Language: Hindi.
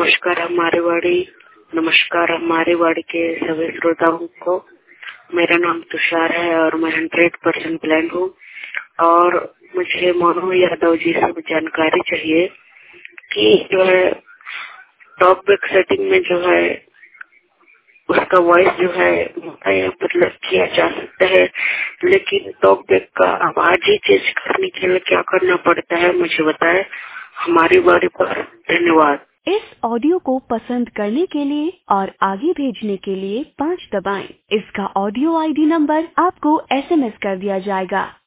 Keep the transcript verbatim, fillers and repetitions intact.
नमस्कार हमारी वाड़ी नमस्कार हमारी वाड़ी के सभी श्रोताओं को। मेरा नाम तुषार है और मैं हंड्रेड परसेंट ब्लाइंड हूँ और मुझे मोनू यादव जी से जानकारी चाहिए कि जो है टॉक बैक सेटिंग में जो है उसका वॉइस जो है मतलब किया जा सकता है, लेकिन टॉक बैक का आवाज ही चेंज करने के लिए क्या करना पड़ता है मुझे बताएं हमारी वाड़ी पर। धन्यवाद। इस ऑडियो को पसंद करने के लिए और आगे भेजने के लिए पाँच दबाएं। इसका ऑडियो आईडी नंबर आपको एसएमएस कर दिया जाएगा।